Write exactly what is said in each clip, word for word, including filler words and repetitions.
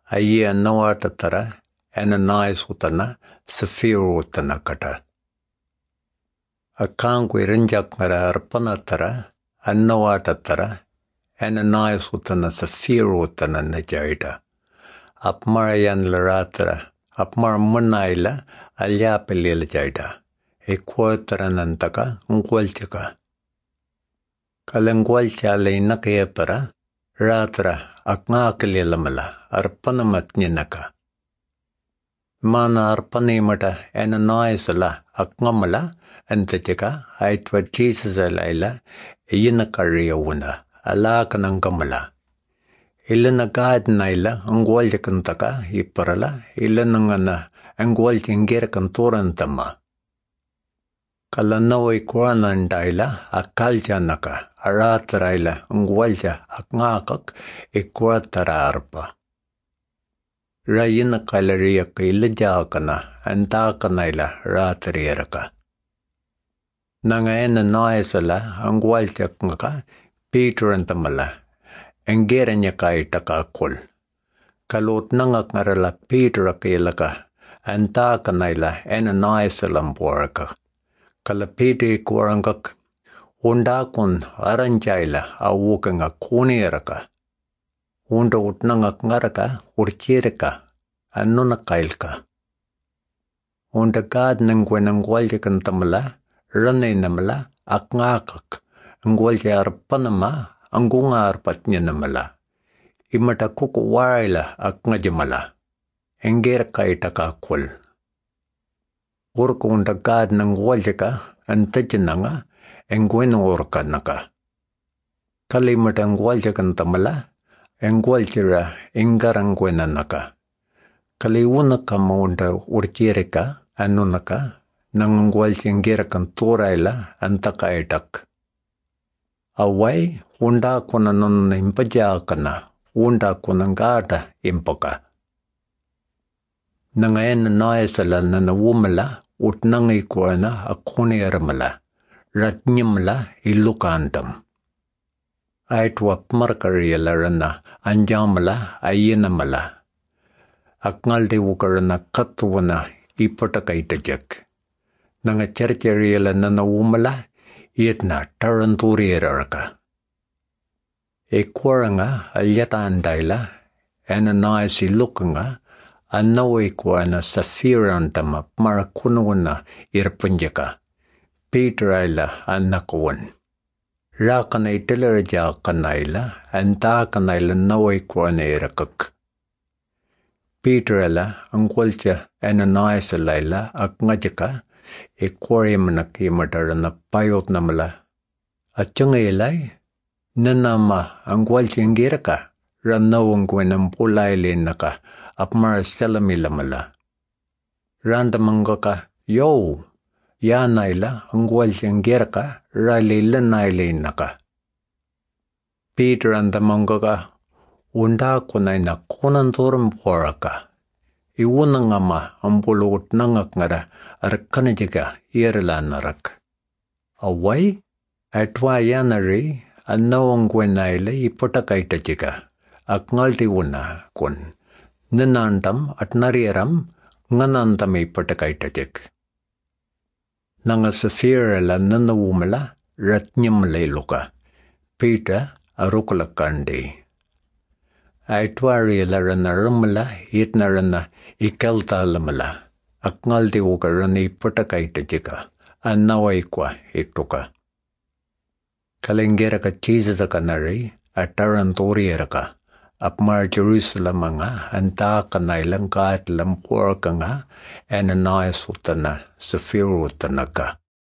Ayi annawatatara Ananias utana Sapphira utana kata. Akangwe rinjakmara arpanatara annawatatara Ananias utana Sapphira utana najaida. Apmarayan laratara apmar munaila alyapelil jaida. Equatara nantaka ngwalchaka. Kalangwalcha lainakayapara ratra akngakalilamala arpanamatninaka. Mana arpanimata Ananias la akngamala antachaka aitwa Jesus alaila yinakariyawana alakanangamala. Ilana gadnaila angwaljakantaka iparala ilanangana angwaljangerkantorantama. Kalanaway kwanandaila akaljanaka aratraila ngwalja akngakak ikwatara arpa. Rayina kalariaka ilajakana antakanaila ratrieraka. Nangaena naisala angwaljakngaka Peter antamala engeranyaka itakakul. Kalot nangak ngarala Peter akilaka antakanaila Ananiasalamboraka. Kalapete kuarangak undakun aranjaila awukanga kuniraka. Unda utnangak ngaraka urchirika annunakailka. Unda gad nangwenangwaljakan tamala ranenamala akngakak angwalja arpanama angunga arpatnyanamala. Imata kuku waila akngajamala. Engerka itakakul. Urkunda gad nangwaljaka antachinanga engweno orka naka. Kalimata ngwaljakan tamala engwaljira ingarangwena naka. Kaliwunaka maunda urchirika anunaka nangwalchingirakan toraila antaka etak. Awai unda kuna nunna impajakana unda kuna ngada impaka. Nangaena naisala nana wumala utnangi kuana akuni aramala ratnyamala ilukandam. Aitwa markariyala rana anjamala ayenamala. Akngalde wukarana katwana ipatakaitajak. Nanga charchariyala nana wumala yetna taranturiyaraka. Ekwaranga alyatandaila Ananias ilukanga Anaway kuana Sapphira antama marakununa irpunjaka. Peter aila anakuwan. Rakana itilarja kanaila anta kanaila naway kuana irakak. Peter ala angwalcha Ananias alaila akngajaka ekwariamanak imadarana payot namala. Achanga ilay nanama angwalcha ingiraka ranawangwenam pulailinaka. Apmar salamilamala. Randamangaka yo ya naila angwaljangerka ralila nailinaka. Peter andamangaka unda kunaina kunantorum poraka. Iwunangama ambulot nangak ngara arkanajika irlanarak. Away atwa yanari anawangwenaila ipotakaitachika. Akngalti wuna kun. Nanandam at nariyaram nganandami patakaitachik. Nanga Sapphira la nanawumala ratnyamala iluka. Peter arukulakandi. Aitwari la ranaramala itnarana ikalta lamala. Akngaldi wukarani patakaitachika. Anaway kwa ituka. Kalingeraka Jesus-akanari atarantoriyaraka. Apmar Jerusalem nga anta kanailang kaat lampur ka nga Ananias utana Sapphira utana ka.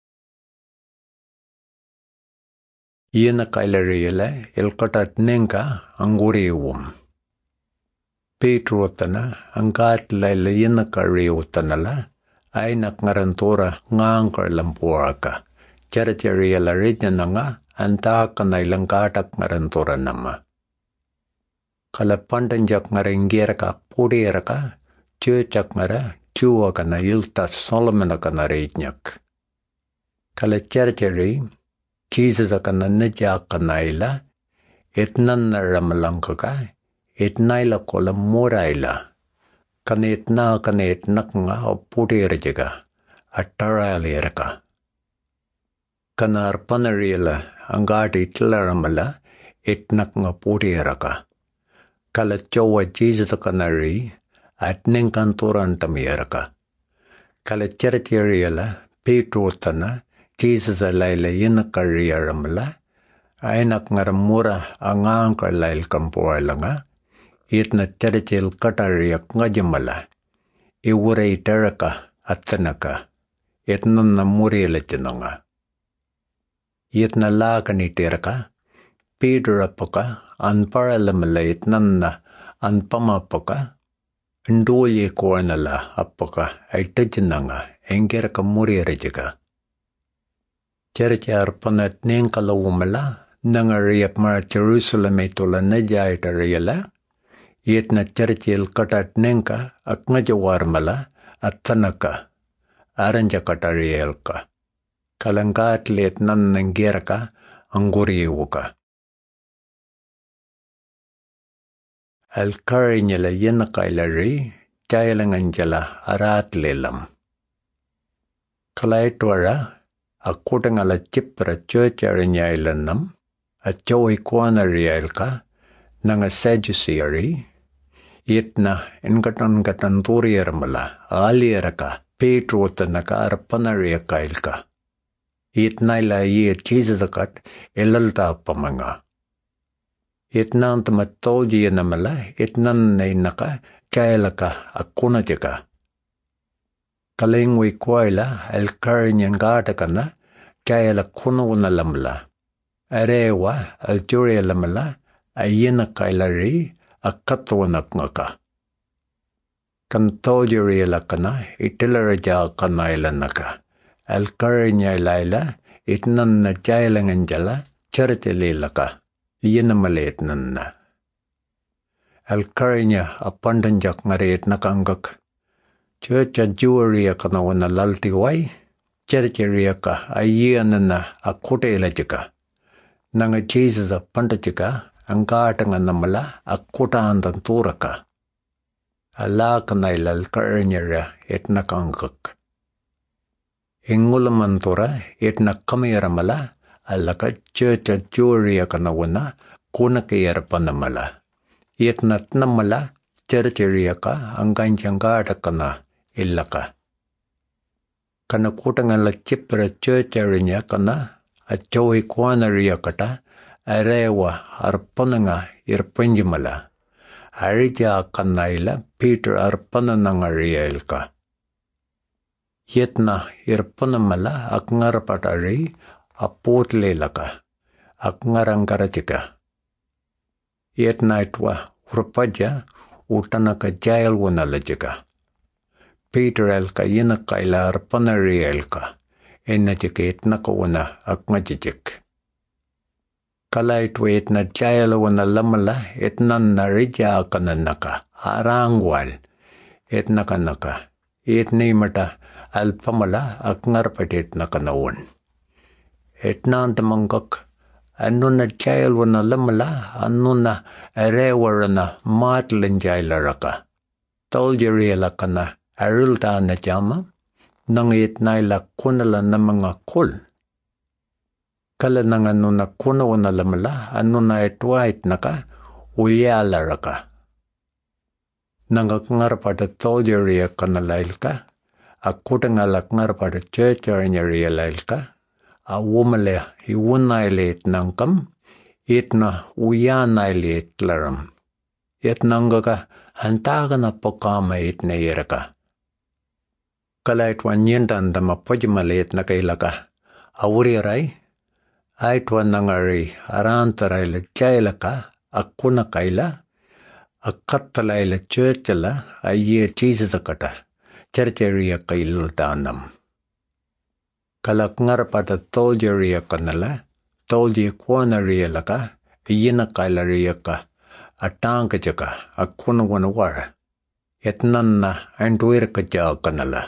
Iyan na kailariyala ilkatat nengka ang guriwum. Petro utana ang kaat layla iyan na kari utana la ay nakngarantura ngangkar lampur ka. Chara-chariyala rin na nga anta kanailang katak ngarantura nama. Kalapandanjak ngarengeraka pudiraka, cucak ngara cuwa kana ilta Solomon kana reitnyak. Kala charchari, Jesus akana najak kana ila, etnan na ramalangkaka, et naila kola moraila. Kanet na kanet naknga o putirjiga. Attaraliraka. Kanar panarila angati tlaramala et naknga putiraka. Kala chowa Jesus kanari at ninkanturan tamiraka. Kala chercheriala Petrotana Jesus alaila yinakariaramala. Ainak ngaramura angangka lail kampualanga. Itna cherchel katariak ngajamala. Iwuray teraka atanaka. Itnana muriela chinanga. Itna lakani teraka. Pedrapaka anparalamala itnana anpamapaka. Ndolye kornala apaka aitajinanga engeraka murierajiga. Cherchar panat ninkalawumala. Nangariap mara Jerusalem itola najaitariala. Yetna cherchil katat ninka aknajawarmala atanaka. Aranja katarielka. Kalangat let nanangeraka anguriuka. Alkarinyala yenakailari jailanganjala aratlelam. Kalaitwara akutangala chipra churcharinyailannam a joy quanarielka nanga Sadduceary yetna engatan gatan turiermala alieraka Petrotanaka arpanariakailka yetnaila ye Jesus-akat elalta pamanga yetnantama toljienamala yetnannainaka kailaka akunajaka kalingwi kwaila alkarinyangatakana kaila kunuunalamla arewa aljurialamala ayena kailari akatwanakngaka kantoljurialakana itilaraja kanailanaka alkarinyaila itnanna jailanganjala chartililaka yenamaletnanna alkarinya apandanjak ngaret nakangak Churcha juwaria kana wana laltiwai, chercheria ka ayianana akutelajiga. Nanga Jesus a pandajiga, angatanga namala akuta andanturaka. Ala kanaila alkarnyara etnakangak. Ingulamantura etnakamiramala, alaka churcha juwaria kana wana kunakayar panamala. Etnatnamala, chercheria ka anganjangata kana. Illaka. Kana kutangala chipra churcharinya kana a joy quanaria kata arewa arpananga irpanjimala. Arija kanaila Peter arpananangarielka. Yetna irpanamala akngarapatari apotlelaka. Akngarangaratika. Yetna itwa urpaja utanaka jail wanalajika. Peter elka yenakaila arpanari elka. Enajikit nakawana akmajijik. Kala itwa etna jayala wana lamala etnan narija kananaka. Arangwal. Etnakanaka. Etnimata alpamala akngarpatit nakanawon. Etnantamangak. Anuna jayal wana lamala. Anuna arewarana matlanjaylaraka. Toljarialakana. Arilta na jama, nangit naila kunala na mga kul. Kala nanga nuna kuna wana lamala, anuna etwait naka, ulyala raka. Nanga ngarpada toljaria kana lailka, akuta ngalak ngarpada churcharinyaria lailka, a wumale iwunailit nangkam, itna uyanailit laram. Itnangaka hantagana pokama itna iraka. Kalaitwan yendandama pojmalet na kailaka. Awuriray, aitwan nangari arantarayla jailaka, akuna kaila, akattalayla churchala, aye Jesus-akata, chercheria kailultanam. Kalak ngarapata toljaria kanala, tolji kwanaria laka, yena kailaria ka, atangkajaka, akuna wanawara, yetnanna anduirkaja kanala.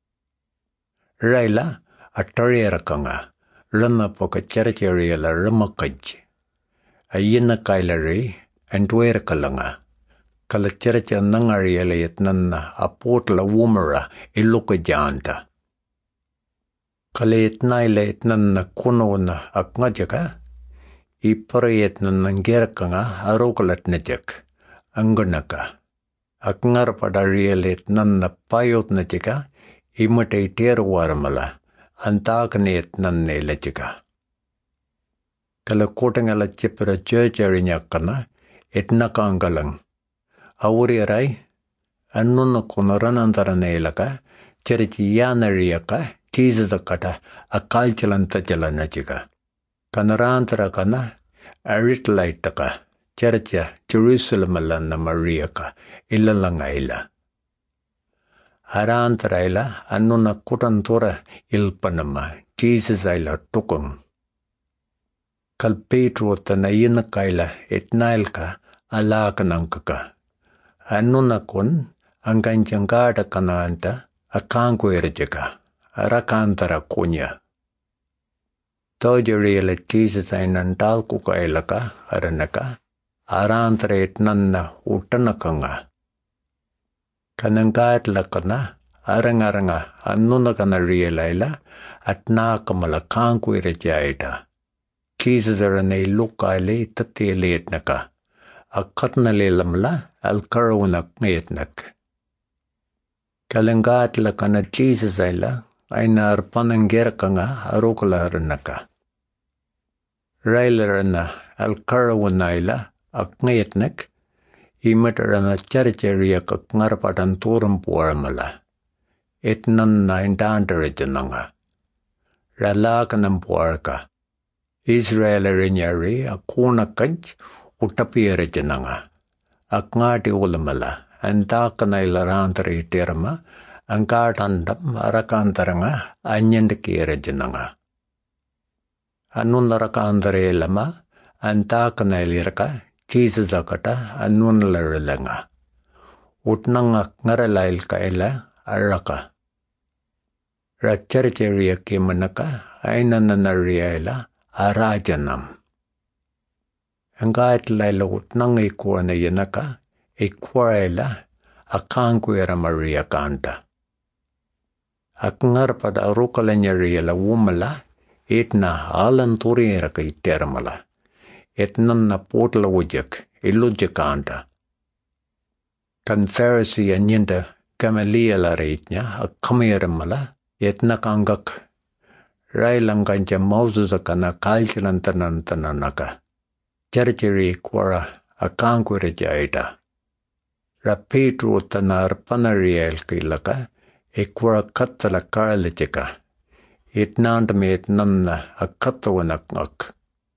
Raila atariarakanga, rana poka chercheria la ramakaj. Ayena kailari anduirkalanga, kala cheracha nangariyala yatnanna apotla wumara iluka janta. Kala yatnaila yatnanna kunona akngajaka, ipara yatnanna ngerakanga arokalatnajak, anganaka. Akngar padariyala yatnanna payotnajaka, imata iteru waramala, antakane yatnanna ilajaka. Kala kotangala chipra churcharinyakana, etnakangalang. Awuriarai, annuna konoranantarane ilaka, cherichi yanariyaka, Jesus-akata, akalchalanta jalanachika. Kanarantarakana, aritlaitaka, chericha Jerusalem-alana Mariaka, ilalangaila. Arantaraila, annuna kutantora ilpanama, Jesus-aila tukung. Kal Petro tana yinakaila etnailka alakanangkaka. Annuna kun anganjangada kananta akangwerjaka. Arakantara kunya. Tojariela Jesus ay nandalkuka ilaka aranaka. Arantara etnanna utanakanga. Kanangat lakana arangaranga annuna kana realaila at nakamala kangwerjaita. Jesus aranay lukaile tatiletnaka. Akatnalilamla alkarawnak ngayatnak. Kalangat lakana Jesus ayla ay naarpananggerakanga arukalaranaka. Railarana alkarawanayla akngayatnak. Imatarana charchariyak akngarapatan turampuaramala. Etnan na indandarajananga. Ralakanampuarka. Israel rinyari akuna kaj utapiyara jananga. Akngati ulamala, antakana ilarantari terma, angkatandam arakantaranga anyandikira jananga. Anun arakantari ilama, antakana iliraka, Jesus-akata anun laralanga. Utnanga ngaralail kaila araka. Racharchariya kimanaka, ainananariyaila, Arajanam. Angait laila utnang ikuana yanaka, ikwaila, akangwera Maria kanta. Akngar pada arukalanyariya la wumala, itna alanturiera ka itermala. Etnan na potla wujak, ilujakanta. Kan Pharisee anyinda Gamaliel la reitnya, akamiramala, etna kangak. Railangancha Moses akana kalchilantanantananaka. Charchiri kwara akangwira jaita. Ra Petro tanar panariel kilaka ekwara katala karalichika. Itnandame itnanna akatawanaknak.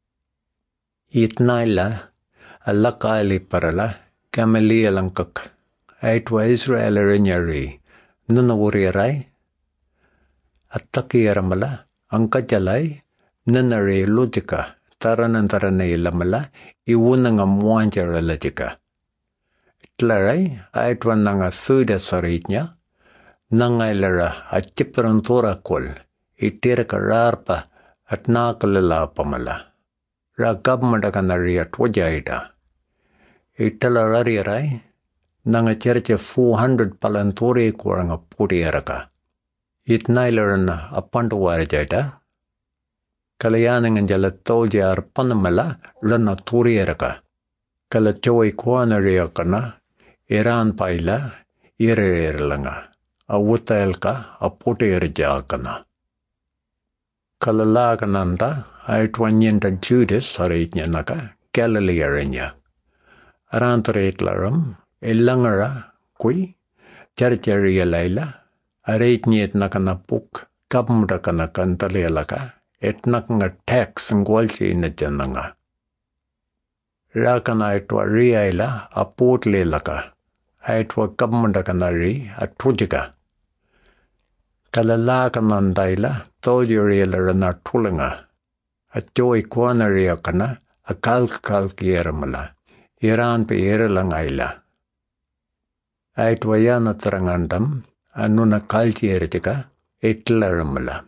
Itnaila alakaili parala Gamalielankak. Aitwa Israel rinyari nunawurirai. Attakiyaramala. Angkajalay, nanare lojika, taranantarane lamala, iwunanga mwanjara lajika. Tlaray, aitwan nanga thuda saritnya, nangailara achiparantora kol, itirka rarpa at nakalala pamala. Ragabmadakanari at wajaida. Italarariaray, nanga cherche four hundred palantori kuranga putiaraka. Itnailarana apanduwarjaita. Kalayanangan jala toljar panamala lana turieraka. Kala choi kuanariakana, Iran paila, irerlanga. Awutaelka, aputierjakana. Kalalakananda, aitwanyenta Judas, saritnyanaka, Galilearenya. Arantaretlaram, ilangara, kui, charcharia laila. Areitnyet nakanapuk, kapmudakana kantalialaka, etnakanga tax ngwalsi inajananga. Rakana aitwa riaila apotlelaka, aitwa kapmudakanari atujika. Kalalakanandaila, tojurialarana tulanga, atjoi kwanariakana, akalkalkieramala, Iran pe iralangaila. Aitwa yana tarangandam, Anuna kalchierjika, itlaramala.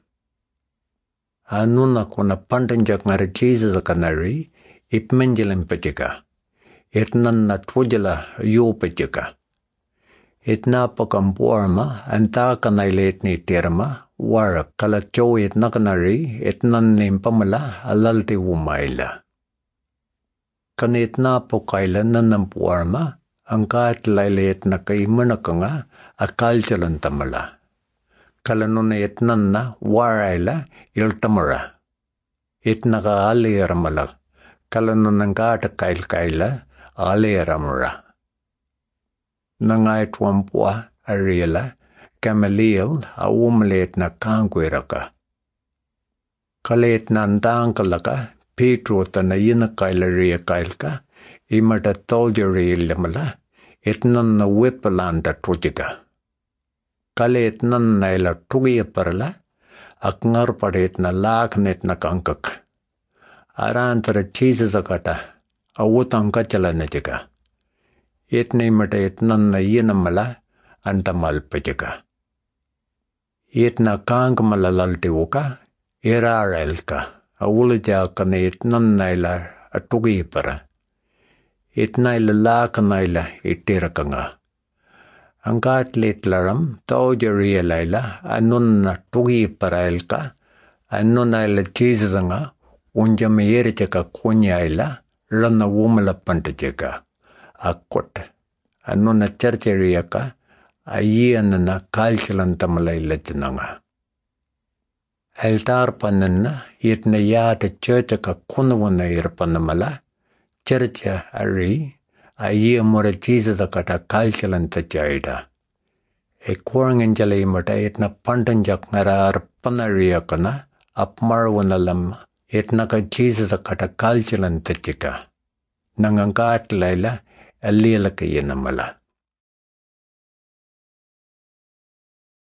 Anuna kuna pandanjak ngara Jesus kanari, ipmenjelempajika. etnan na twujala yupajika. Etna pakampuarma antaka nailetni terma war kalacho etnakanari etnan nimpamala alalti wumaila. Kanetna pokaila nanampuarma angkat lailet na kaimanakanga akalchalantamala. Kalanuna etnan na waraila iltamara. Etnaka aliyaramala. Kalanunangata kail kaila aliyaramara. Nangait wampua ariela Gamaliel awumlet na kangwiraka. Kalet nandangkalaka Petro tana yinakailaria kailka imata toljari lamala etnan na whipalanda tujiga. Kalet nan naila tugiya parla akngar padet na laknet na kankak. Arantara chisasakata awutang kachala na jiga. Etne mata etnan na yinamala antamal pajiga. Etna kang malalalti uka irarelka awulaja kane etnan naila atugi para. Etnaila lakanaila itirakanga. Angkat litlaram taujari laila anun na tugi para elka anun naila chisanga unjam yerjaka kunyaila rana wumala pantajaka. Akot anun na charchariaka ayan na kalchalantamalay lachananga. Altar panana yetna yata churchaka kunwana irpanamala churcha ari ayi mora Jesus akata kalchalantachayda. E kuranganjala imata yetna pantanjak ngara arpanariyakana apmarwanalam yetna ka Jesus akata kalchalantachika. Nangangat laila alilaka yenamala.